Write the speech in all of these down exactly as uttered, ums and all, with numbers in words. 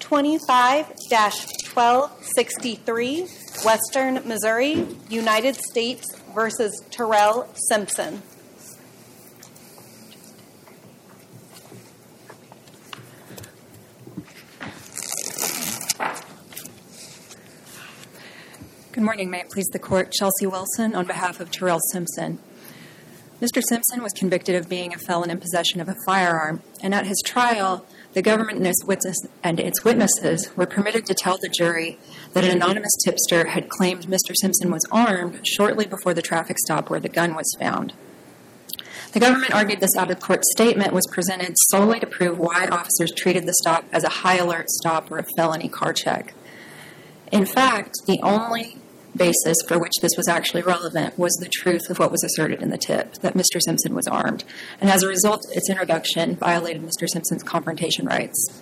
twenty-five dash twelve sixty-three, Western Missouri, United States versus Terrell Simpson. Good morning. May it please the Court. Chelsea Wilson on behalf of Terrell Simpson. Mister Simpson was convicted of being a felon in possession of a firearm, and at his trial, the government and its, witness, and its witnesses were permitted to tell the jury that an anonymous tipster had claimed Mister Simpson was armed shortly before the traffic stop where the gun was found. The government argued this out-of-court statement was presented solely to prove why officers treated the stop as a high-alert stop or a felony car check. In fact, the only basis for which this was actually relevant was the truth of what was asserted in the tip, that Mister Simpson was armed. And as a result, its introduction violated Mister Simpson's confrontation rights.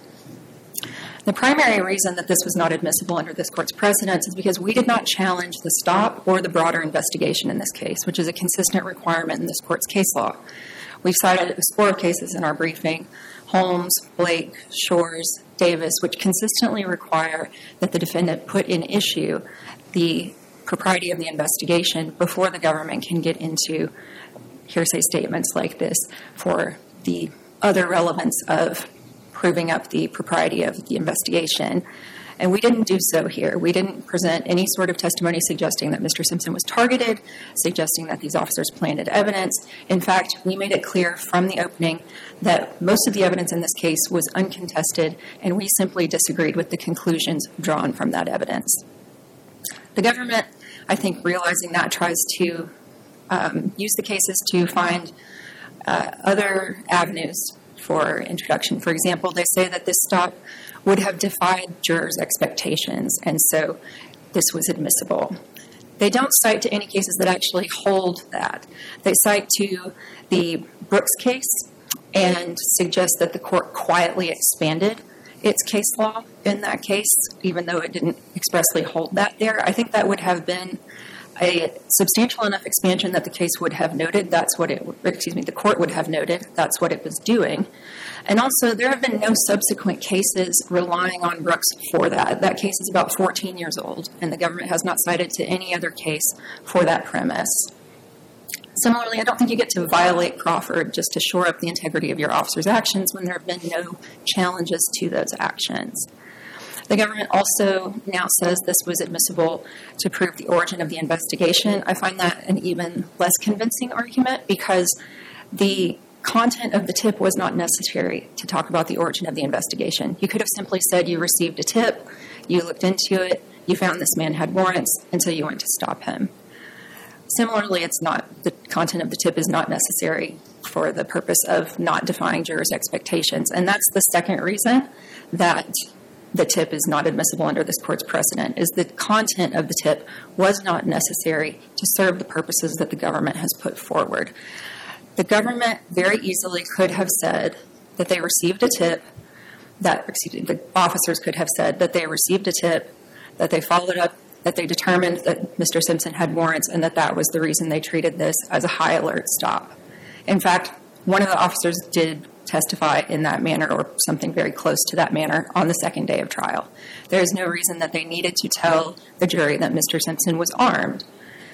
The primary reason that this was not admissible under this Court's precedents is because we did not challenge the stop or the broader investigation in this case, which is a consistent requirement in this Court's case law. We've cited a score of cases in our briefing, Holmes, Blake, Shores, Davis, which consistently require that the defendant put in issue the propriety of the investigation before the government can get into hearsay statements like this for the other relevance of proving up the propriety of the investigation. And we didn't do so here. We didn't present any sort of testimony suggesting that Mister Simpson was targeted, suggesting that these officers planted evidence. In fact, we made it clear from the opening that most of the evidence in this case was uncontested, and we simply disagreed with the conclusions drawn from that evidence. The government, I think, realizing that, tries to um, use the cases to find uh, other avenues for introduction. For example, they say that this stop would have defied jurors' expectations, and so this was admissible. They don't cite to any cases that actually hold that. They cite to the Brooks case and suggest that the Court quietly expanded its case law in that case, even though it didn't expressly hold that there. I think that would have been a substantial enough expansion that the case would have noted that's what it, excuse me, the Court would have noted that's what it was doing. And also, there have been no subsequent cases relying on Brooks for that. That case is about fourteen years old, and the government has not cited to any other case for that premise. Similarly, I don't think you get to violate Crawford just to shore up the integrity of your officer's actions when there have been no challenges to those actions. The government also now says this was admissible to prove the origin of the investigation. I find that an even less convincing argument because the content of the tip was not necessary to talk about the origin of the investigation. You could have simply said you received a tip, you looked into it, you found this man had warrants, and so you went to stop him. Similarly, it's not, the content of the tip is not necessary for the purpose of not defying jurors' expectations. And that's the second reason that the tip is not admissible under this Court's precedent, is the content of the tip was not necessary to serve the purposes that the government has put forward. The government very easily could have said that they received a tip, that, excuse me, the officers could have said that they received a tip, that they followed up, that they determined that Mister Simpson had warrants, and that that was the reason they treated this as a high alert stop. In fact, one of the officers did testify in that manner or something very close to that manner on the second day of trial. There is no reason that they needed to tell the jury that Mister Simpson was armed.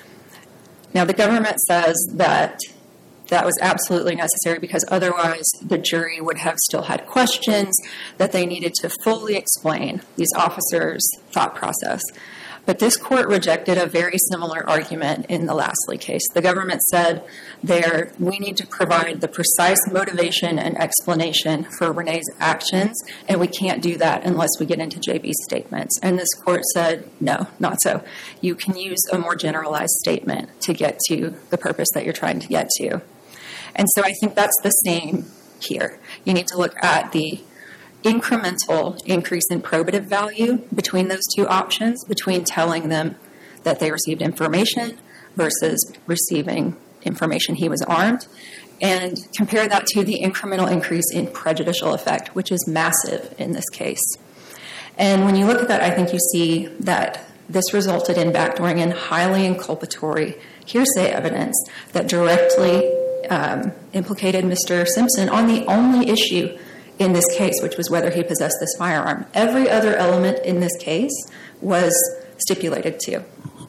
Now, the government says that that was absolutely necessary because otherwise the jury would have still had questions that they needed to fully explain these officers' thought process. But this Court rejected a very similar argument in the Lastly case. The government said there, we need to provide the precise motivation and explanation for Renee's actions, and we can't do that unless we get into J B's statements. And this Court said, no, not so. You can use a more generalized statement to get to the purpose that you're trying to get to. And so I think that's the same here. You need to look at the incremental increase in probative value between those two options, between telling them that they received information versus receiving information he was armed, and compare that to the incremental increase in prejudicial effect, which is massive in this case. And when you look at that, I think you see that this resulted in backdooring in highly inculpatory hearsay evidence that directly um, implicated Mister Simpson on the only issue in this case, which was whether he possessed this firearm. Every other element in this case was stipulated to.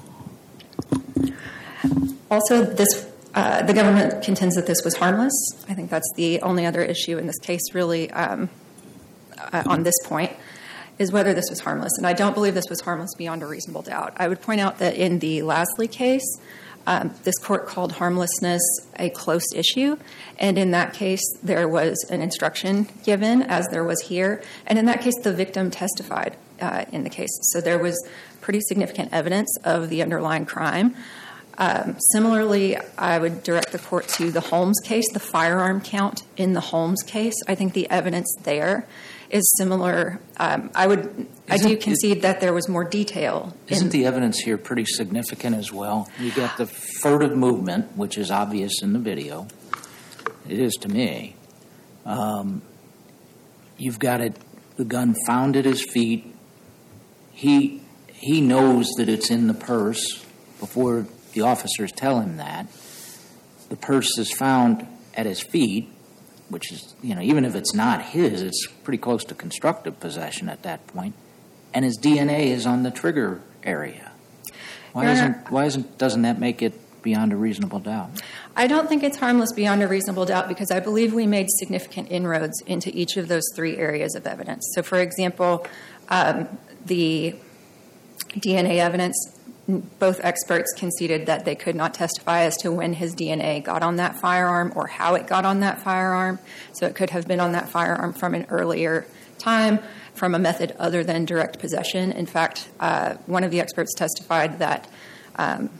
Also, this uh, the government contends that this was harmless. I think that's the only other issue in this case, really, um, uh, on this point, is whether this was harmless. And I don't believe this was harmless beyond a reasonable doubt. I would point out that in the Lasley case, um, this court called harmlessness a close issue. And in that case, there was an instruction given, as there was here. And in that case, the victim testified uh, in the case. So there was pretty significant evidence of the underlying crime. Um, similarly, I would direct the court to the Holmes case, the firearm count in the Holmes case. I think the evidence there is similar. Um, I would, isn't, I do concede it, that there was more detail. Isn't in, the evidence here pretty significant as well? You got the furtive movement, which is obvious in the video. It is to me. Um, you've got it, the gun found at his feet. He he knows that it's in the purse before the officers tell him that. The purse is found at his feet, which is, you know, even if it's not his, it's pretty close to constructive possession at that point. And his D N A is on the trigger area. Why Your isn't Honor, why isn't doesn't that make it beyond a reasonable doubt? I don't think it's harmless beyond a reasonable doubt because I believe we made significant inroads into each of those three areas of evidence. So, for example, um, the D N A evidence, both experts conceded that they could not testify as to when his D N A got on that firearm or how it got on that firearm. So it could have been on that firearm from an earlier time, from a method other than direct possession. In fact, uh, one of the experts testified that um,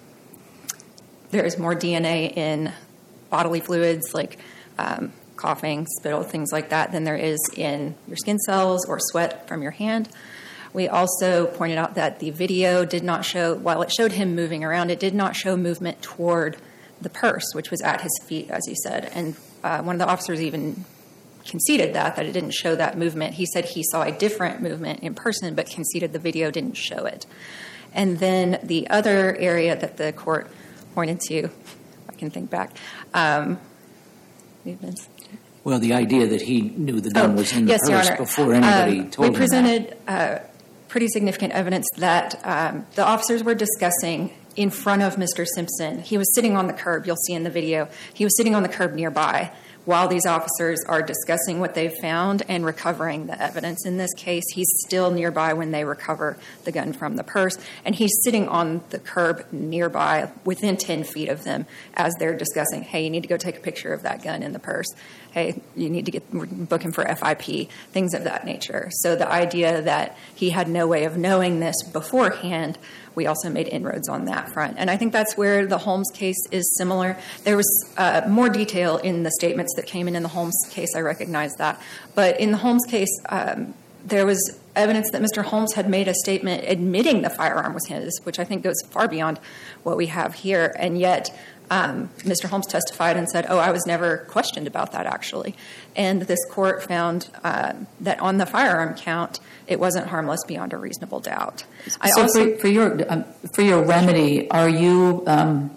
there is more D N A in bodily fluids like um, coughing, spittle, things like that, than there is in your skin cells or sweat from your hand. We also pointed out that the video did not show, while it showed him moving around, it did not show movement toward the purse, which was at his feet, as you said. And uh, one of the officers even conceded that, that it didn't show that movement. He said he saw a different movement in person, but conceded the video didn't show it. And then the other area that the court pointed to, if I can think back, um, movements. Well, the idea that he knew the gun oh, was in the yes, purse Your Honor. before anybody um, told him we presented, that. Uh, pretty significant evidence that um, the officers were discussing in front of Mister Simpson. He was sitting on the curb, you'll see in the video. He was sitting on the curb nearby while these officers are discussing what they've found and recovering the evidence. In this case, he's still nearby when they recover the gun from the purse, and he's sitting on the curb nearby within ten feet of them as they're discussing, hey, you need to go take a picture of that gun in the purse. Hey, you need to get book him for F I P, things of that nature. So the idea that he had no way of knowing this beforehand, we also made inroads on that front. And I think that's where the Holmes case is similar. There was uh, more detail in the statements that came in in the Holmes case. I recognize that. But in the Holmes case, um, there was evidence that Mister Holmes had made a statement admitting the firearm was his, which I think goes far beyond what we have here. And yet um, Mister Holmes testified and said, oh, I was never questioned about that, actually. And this court found uh, that on the firearm count, it wasn't harmless beyond a reasonable doubt. I so also, for, for your um, for your remedy, are you um,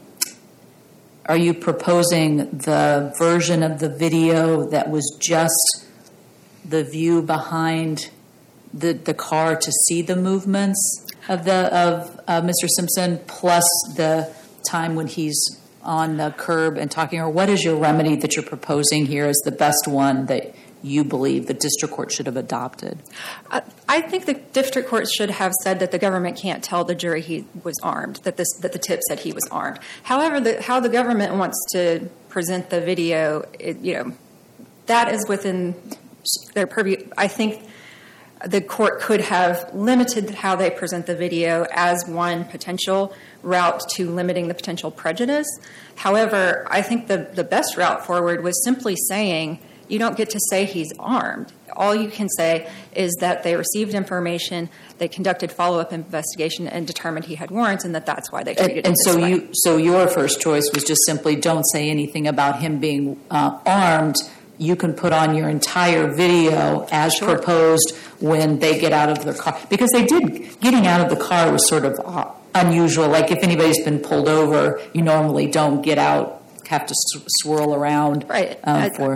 are you proposing the version of the video that was just the view behind the the car to see the movements of the of uh, Mister Simpson, plus the time when he's on the curb and talking, or what is your remedy that you're proposing here as the best one that you believe the district court should have adopted? I think the district court should have said that the government can't tell the jury he was armed, that this that the tip said he was armed. However, the, how the government wants to present the video, it, you know, that is within their purview. I think the court could have limited how they present the video as one potential route to limiting the potential prejudice. However, I think the, the best route forward was simply saying, you don't get to say he's armed. All you can say is that they received information, they conducted follow-up investigation, and determined he had warrants, and that that's why they treated him and this so way. you so your first choice was just simply don't say anything about him being uh, armed. You can put on your entire video as Sure. proposed when they get out of their car, because they did getting out of the car was sort of uh, unusual. Like if anybody's been pulled over, you normally don't get out, have to s- swirl around Right. um, I- for.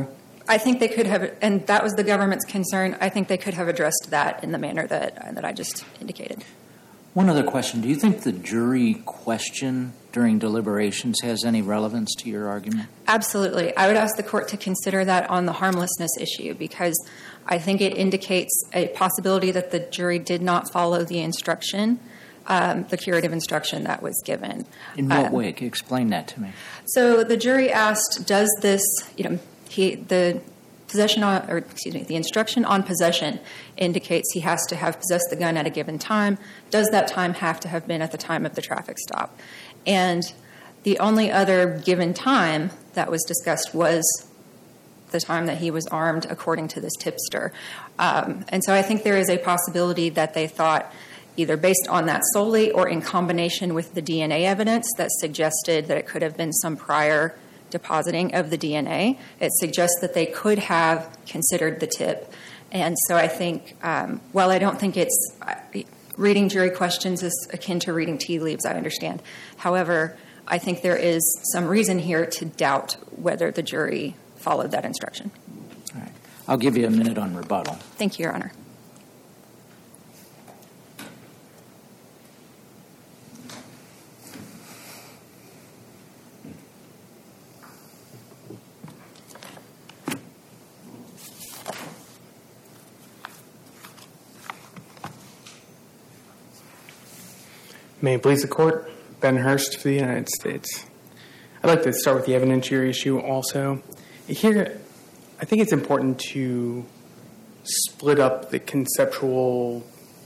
I think they could have, and that was the government's concern. I think they could have addressed that in the manner that uh, that I just indicated. One other question. Do you think the jury question during deliberations has any relevance to your argument? Absolutely. I would ask the court to consider that on the harmlessness issue, because I think it indicates a possibility that the jury did not follow the instruction, um, the curative instruction that was given. In what um, way? Can you explain that to me? So the jury asked, does this, you know, he, the possession on, or excuse me, the instruction on possession indicates he has to have possessed the gun at a given time. Does that time have to have been at the time of the traffic stop? And the only other given time that was discussed was the time that he was armed, according to this tipster. Um, and so I think there is a possibility that they thought, either based on that solely or in combination with the D N A evidence that suggested that it could have been some prior depositing of the D N A, it suggests that they could have considered the tip. And so I think, um, while I don't think it's uh, reading jury questions is akin to reading tea leaves, I understand. However, I think there is some reason here to doubt whether the jury followed that instruction. All right. I'll give you a minute on rebuttal. Thank you, Your Honor. May it please the Court, Ben Hurst for the United States. I'd like to start with the evidentiary issue also. Here, I think it's important to split up the conceptual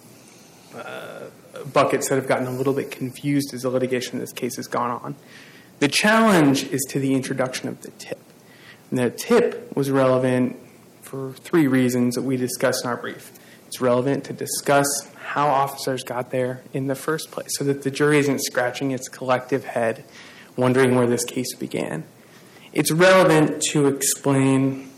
uh, buckets that have gotten a little bit confused as the litigation in this case has gone on. The challenge is to the introduction of the tip. And the tip was relevant for three reasons that we discussed in our brief. It's relevant to discuss how officers got there in the first place, so that the jury isn't scratching its collective head wondering where this case began. It's relevant to explain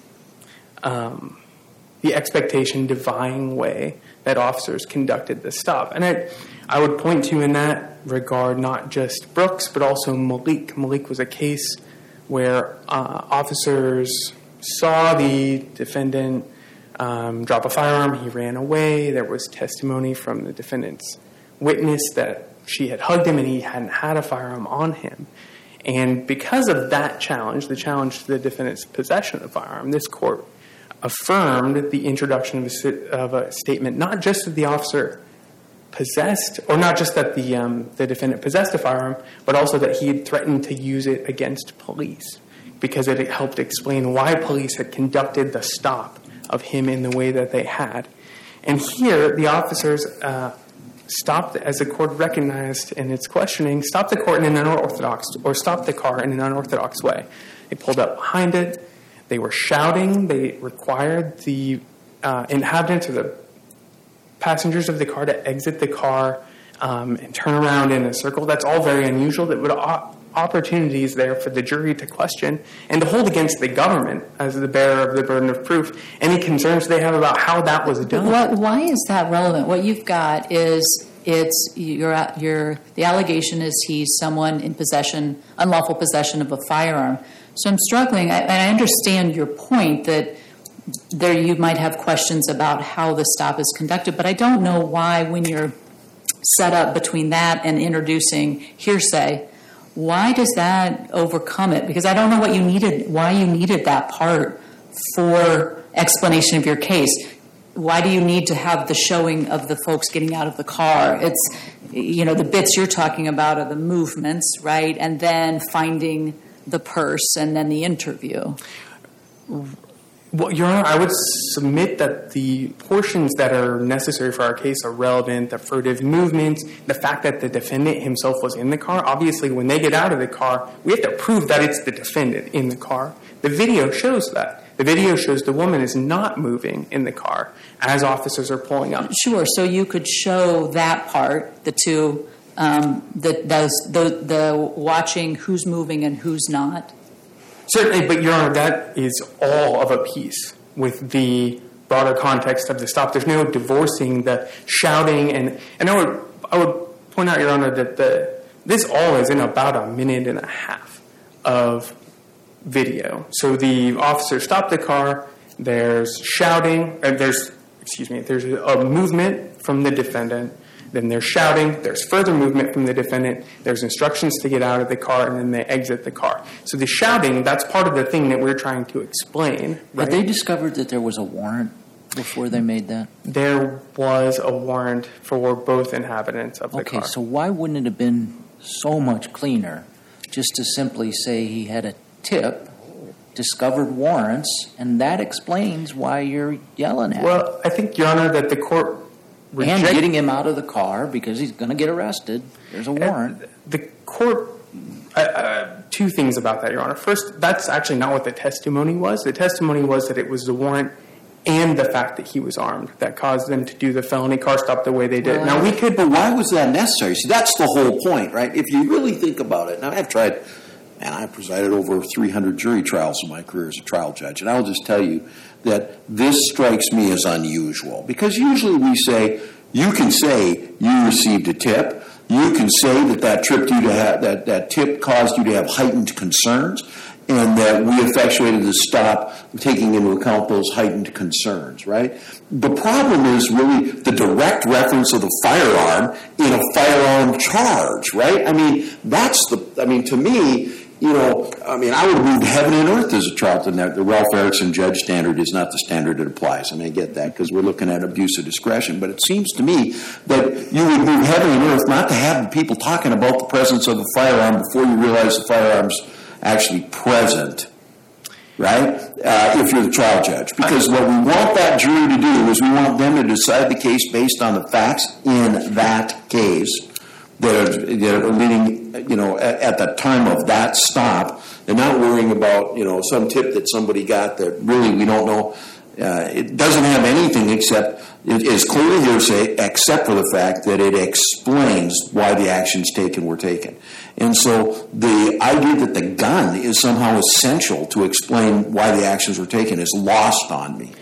um, the expectation defying way that officers conducted the stop. And I, I would point to in that regard not just Brooks, but also Malik. Malik was a case where uh, officers saw the defendant Um, drop a firearm. He ran away. There was testimony from the defendant's witness that she had hugged him and he hadn't had a firearm on him. And because of that challenge, the challenge to the defendant's possession of the firearm, this court affirmed the introduction of a, of a statement not just that the officer possessed, or not just that the, um, the defendant possessed a firearm, but also that he had threatened to use it against police, because it helped explain why police had conducted the stop of him in the way that they had. And here, the officers uh, stopped, as the court recognized in its questioning, stopped the court in an unorthodox, or stopped the car in an unorthodox way. They pulled up behind it. They were shouting. They required the uh, inhabitants or the passengers of the car to exit the car um, and turn around in a circle. That's all very unusual. That would op- opportunities there for the jury to question and to hold against the government as the bearer of the burden of proof any concerns they have about how that was done. What, why is that relevant? What you've got is it's your your the allegation is he's someone in possession, unlawful possession of a firearm. So I'm struggling, I, and I understand your point that there you might have questions about how the stop is conducted, but I don't know why, when you're set up between that and introducing hearsay, why does that overcome it? Because I don't know what you needed, why you needed that part for explanation of your case. Why do you need to have the showing of the folks getting out of the car? It's, you know, the bits you're talking about are the movements, right? And then finding the purse and then the interview. Well, Your Honor, I would submit that the portions that are necessary for our case are relevant, the furtive movements, the fact that the defendant himself was in the car. Obviously, when they get out of the car, we have to prove that it's the defendant in the car. The video shows that. The video shows the woman is not moving in the car as officers are pulling up. Sure, so you could show that part, the two, um, the, those, the, the watching who's moving and who's not. Certainly, but Your Honor, that is all of a piece with the broader context of the stop. There's no divorcing the shouting, and, and I would I would point out, Your Honor, that the this all is in about a minute and a half of video. So the officer stopped the car. There's shouting. Uh, there's, excuse me, there's a movement from the defendant. Then there's shouting. There's further movement from the defendant. There's instructions to get out of the car, and then they exit the car. So the shouting, that's part of the thing that we're trying to explain. Right? Had they discovered that there was a warrant before they made that? There was a warrant for both inhabitants of the okay, car. Okay, so why wouldn't it have been so much cleaner just to simply say he had a tip, discovered warrants, and that explains why you're yelling at well, him? Well, I think, Your Honor, that the court reject- And getting him out of the car because he's going to get arrested. There's a warrant. Uh, the court, uh, uh, two things about that, Your Honor. First, that's actually not what the testimony was. The testimony was that it was the warrant and the fact that he was armed that caused them to do the felony car stop the way they did. Well, now, we could... But why was that necessary? See, that's the whole point, right? If you really think about it, now I've tried, and I presided over three hundred jury trials in my career as a trial judge, and I'll just tell you that this strikes me as unusual. Because usually we say, you can say you received a tip, you can say that that, tripped you to have, that, that tip caused you to have heightened concerns, and that we effectuated the stop taking into account those heightened concerns, right? The problem is really the direct reference of the firearm in a firearm charge, right? I mean, that's the, I mean, to me, you know, I mean, I would have moved heaven and earth as a trial. The Ralph Erickson judge standard is not the standard that applies. I mean, I get that because we're looking at abuse of discretion. But it seems to me that you would move heaven and earth not to have people talking about the presence of a firearm before you realize the firearm's actually present, right, uh, if you're the trial judge. Because what we want that jury to do is we want them to decide the case based on the facts in that case that are, that are leading, you know, at, at the time of that stop, and not worrying about, you know, some tip that somebody got that really we don't know. Uh, it doesn't have anything except, it is clearly hearsay, except for the fact that it explains why the actions taken were taken. And so the idea that the gun is somehow essential to explain why the actions were taken is lost on me.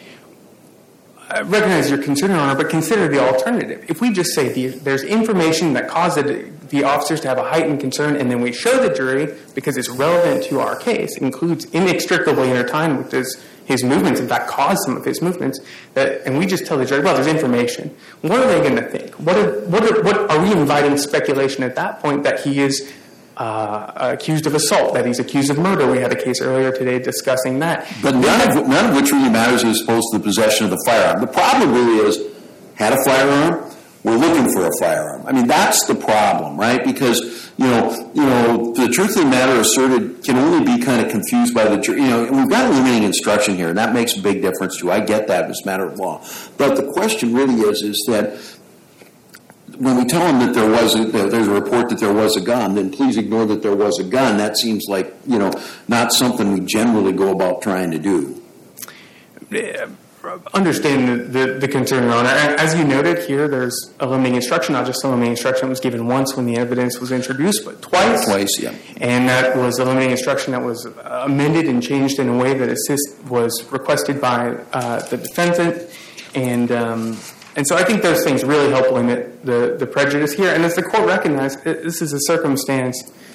I recognize your concern, Your Honor, but consider the alternative. If we just say the, there's information that caused the, the officers to have a heightened concern, and then we show the jury, because it's relevant to our case, includes inextricably intertwined with his, his movements, in fact, caused some of his movements, that, and we just tell the jury, well, there's information. What are they going to think? What are, what, are, what are we inviting speculation at that point that he is Uh, accused of assault, that he's accused of murder? We had a case earlier today discussing that. But none of, none of which really matters as opposed to the possession of the firearm. The problem really is, had a firearm, we're looking for a firearm. I mean, that's the problem, right? Because, you know, you know, the truth of the matter asserted can only be kind of confused by the jury. You know, and we've got limiting instruction here, and that makes a big difference too. I get that as a matter of law. But the question really is, is that when we tell them that there was a, that there's a report that there was a gun, then please ignore that there was a gun. That seems like, you know, not something we generally go about trying to do. Yeah, understand the, the, the concern, Your Honor. As you noted here, there's a limiting instruction, not just a limiting instruction that was given once when the evidence was introduced, but twice. Twice, yeah. And that was a limiting instruction that was amended and changed in a way that assist was requested by uh, the defendant. And um, And so I think those things really help limit the, the prejudice here. And as the court recognized, this is a circumstance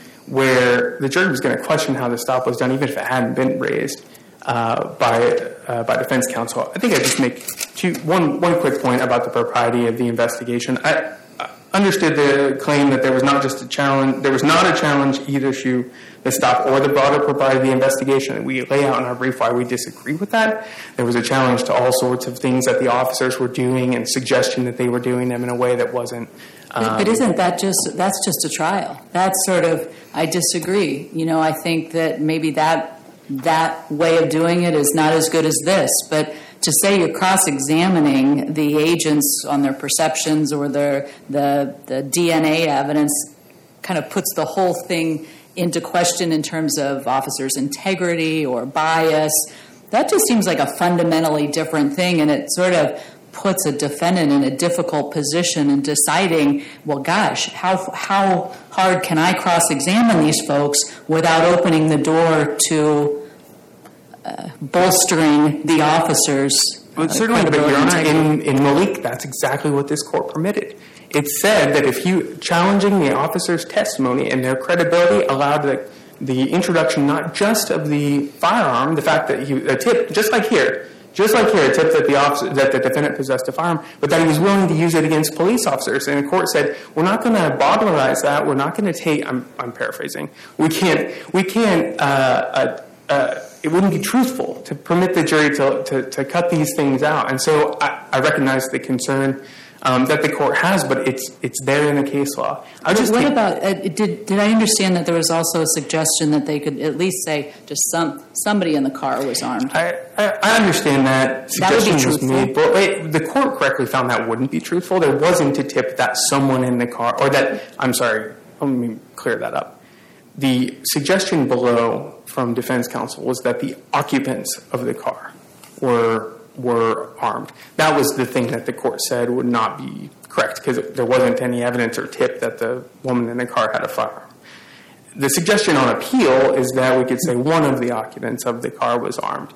where the jury was going to question how the stop was done, even if it hadn't been raised uh, by uh, by defense counsel. I think I just make two, one one quick point about the propriety of the investigation. I, I understood the claim that there was not just a challenge, there was not a challenge either to the stop or the broader propriety of the investigation. We lay out in our brief why we disagree with that. There was a challenge to all sorts of things that the officers were doing and suggestion that they were doing them in a way that wasn't. Um, but, but isn't that just, that's just a trial? That's sort of, I disagree. You know, I think that maybe that that way of doing it is not as good as this. But to say you're cross-examining the agents on their perceptions or their the the D N A evidence kind of puts the whole thing into question in terms of officers' integrity or bias. That just seems like a fundamentally different thing, and it sort of puts a defendant in a difficult position in deciding, well, gosh, how how hard can I cross-examine these folks without opening the door to uh, bolstering the officers' Well, certainly, but Your Honor, in, in Malik, that's exactly what this court permitted. It said that if you challenging the officer's testimony and their credibility allowed the the introduction not just of the firearm, the fact that he a tip, just like here, just like here, a tip that the officer, that the defendant possessed a firearm, but that he was willing to use it against police officers. And the court said, we're not going to bottlerize that. We're not going to take. I'm, I'm paraphrasing. We can't. We can't. Uh, uh, uh, it wouldn't be truthful to permit the jury to to, to cut these things out. And so I, I recognize the concern Um, that the court has, but it's it's there in the case law. I just what think, about uh, did did I understand that there was also a suggestion that they could at least say just some somebody in the car was armed? I, I, I understand that That would be suggestion was truthful. made, but wait, the court correctly found that wouldn't be truthful. There wasn't a tip that someone in the car, or that I'm sorry, let me clear that up. The suggestion below from defense counsel was that the occupants of the car were. were armed. That was the thing that the court said would not be correct because there wasn't any evidence or tip that the woman in the car had a firearm. The suggestion on appeal is that we could say one of the occupants of the car was armed.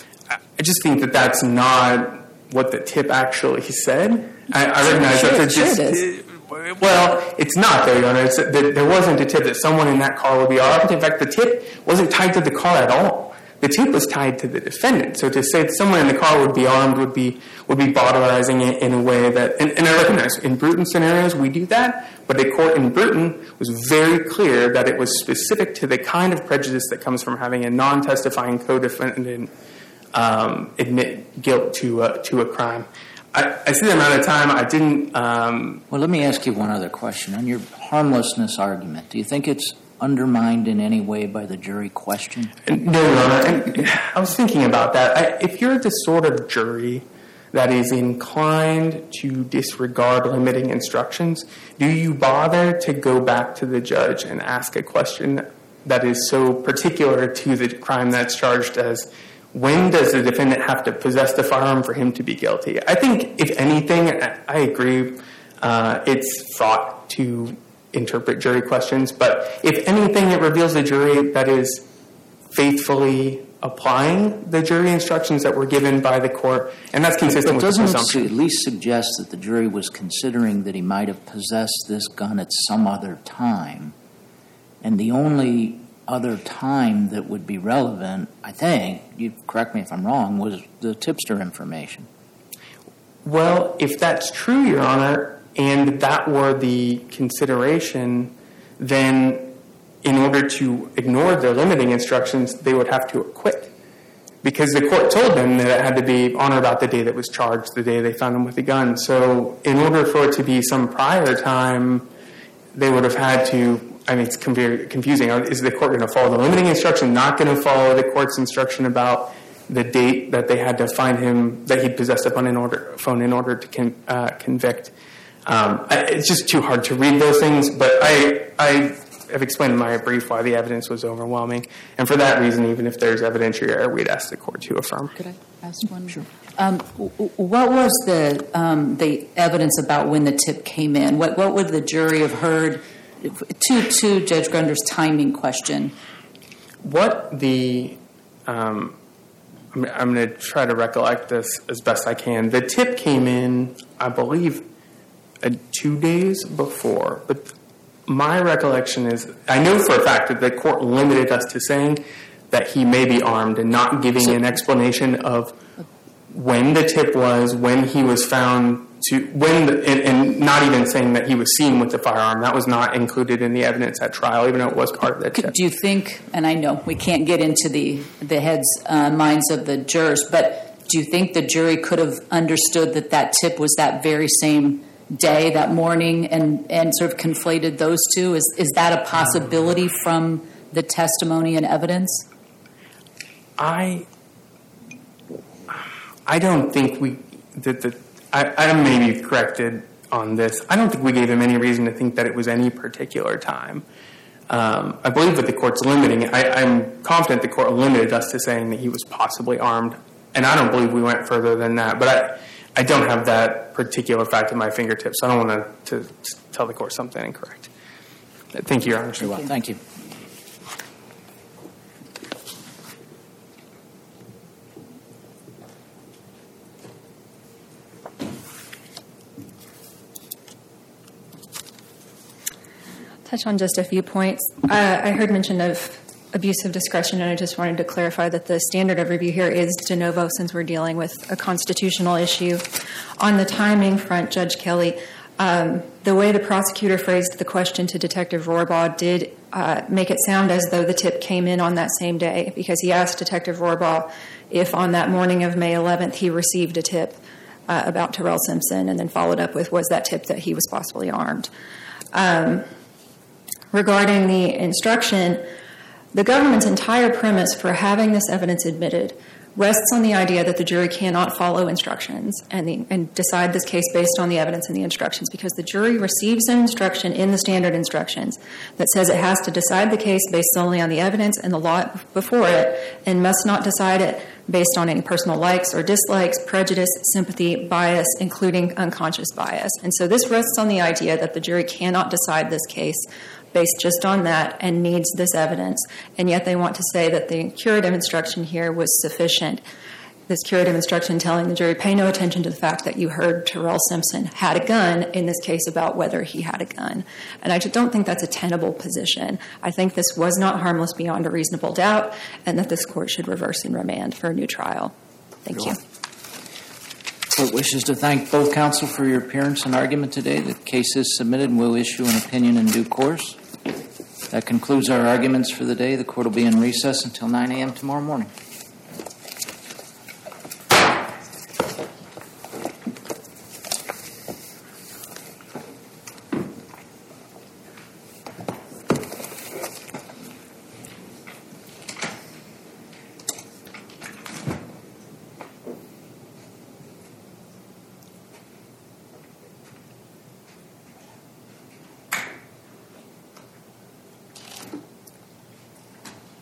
I just think that that's not what the tip actually said. I, I recognize sure, that's a sure just... it is. Well, it's not, though, Your Honor. It's, there wasn't a tip that someone in that car would be armed. In fact, the tip wasn't tied to the car at all. The tip was tied to the defendant. So to say that someone in the car would be armed would be would be bottlerizing it in a way that, and, and I recognize in Bruton scenarios we do that, but the court in Bruton was very clear that it was specific to the kind of prejudice that comes from having a non-testifying co-defendant um, admit guilt to a, to a crime. I, I see the amount of time. I didn't. Um, well, let me ask you one other question. On your harmlessness argument, do you think it's undermined in any way by the jury question? No, Your Honor. And I was thinking about that. I, if you're the sort of jury that is inclined to disregard limiting instructions, do you bother to go back to the judge and ask a question that is so particular to the crime that's charged as, when does the defendant have to possess the firearm for him to be guilty? I think, if anything, I agree, uh, it's thought to interpret jury questions, but if anything, it reveals a jury that is faithfully applying the jury instructions that were given by the court, and that's consistent but with the presumption. Doesn't it at least suggest that the jury was considering that he might have possessed this gun at some other time, and the only other time that would be relevant, I think, you correct me if I'm wrong, was the tipster information? Well, if that's true, Your Honor, and that were the consideration, then in order to ignore the limiting instructions, they would have to acquit. Because the court told them that it had to be on or about the day that was charged, the day they found him with the gun. So in order for it to be some prior time, they would have had to, I mean, it's confusing. Is the court going to follow the limiting instruction, not going to follow the court's instruction about the date that they had to find him, that he possessed a phone in order, phone in order to con, uh, convict? Um, I, it's just too hard to read those things, but I, I have explained in my brief why the evidence was overwhelming. And for that reason, even if there's evidentiary error, we'd ask the court to affirm. Could I ask one? Sure. Um, what was the um, the evidence about when the tip came in? What what would the jury have heard? To to Judge Grunder's timing question. What the um, I'm, I'm going to try to recollect this as best I can. The tip came in, I believe, uh, two days before, but my recollection is, I know for a fact that the court limited us to saying that he may be armed and not giving so, an explanation of when the tip was, when he was found to, when, the, and, and not even saying that he was seen with the firearm. That was not included in the evidence at trial, even though it was part of the tip. Do you think, and I know we can't get into the, the heads, uh, minds of the jurors, but do you think the jury could have understood that that tip was that very same day, that morning, and, and sort of conflated those two? Is is that a possibility from the testimony and evidence? I I don't think we that the I, I may be corrected on this. I don't think we gave him any reason to think that it was any particular time. Um, I believe that the court's limiting it. I, I'm confident the court limited us to saying that he was possibly armed, and I don't believe we went further than that. But I. I don't have that particular fact at my fingertips. I don't want to, to tell the court something incorrect. Thank you, Your Honor. Very well. Thank you. Touch on just a few points. Uh, I heard mention of abuse of discretion, and I just wanted to clarify that the standard of review here is de novo since we're dealing with a constitutional issue. On the timing front, Judge Kelly, um, the way the prosecutor phrased the question to Detective Rohrbaugh did uh, make it sound as though the tip came in on that same day, because he asked Detective Rohrbaugh if on that morning of May eleventh he received a tip uh, about Terrell Simpson, and then followed up with, was that tip that he was possibly armed? Um, regarding the instruction, the government's entire premise for having this evidence admitted rests on the idea that the jury cannot follow instructions and, the, and decide this case based on the evidence and the instructions, because the jury receives an instruction in the standard instructions that says it has to decide the case based solely on the evidence and the law before it, and must not decide it based on any personal likes or dislikes, prejudice, sympathy, bias, including unconscious bias. And so this rests on the idea that the jury cannot decide this case based just on that and needs this evidence, and yet they want to say that the curative instruction here was sufficient. This curative instruction telling the jury, pay no attention to the fact that you heard Terrell Simpson had a gun, in this case about whether he had a gun. And I just don't think that's a tenable position. I think this was not harmless beyond a reasonable doubt, and that this court should reverse and remand for a new trial. Thank you. Court wishes to thank both counsel for your appearance and argument today. The case is submitted and we'll issue an opinion in due course. That concludes our arguments for the day. The court will be in recess until nine a.m. tomorrow morning.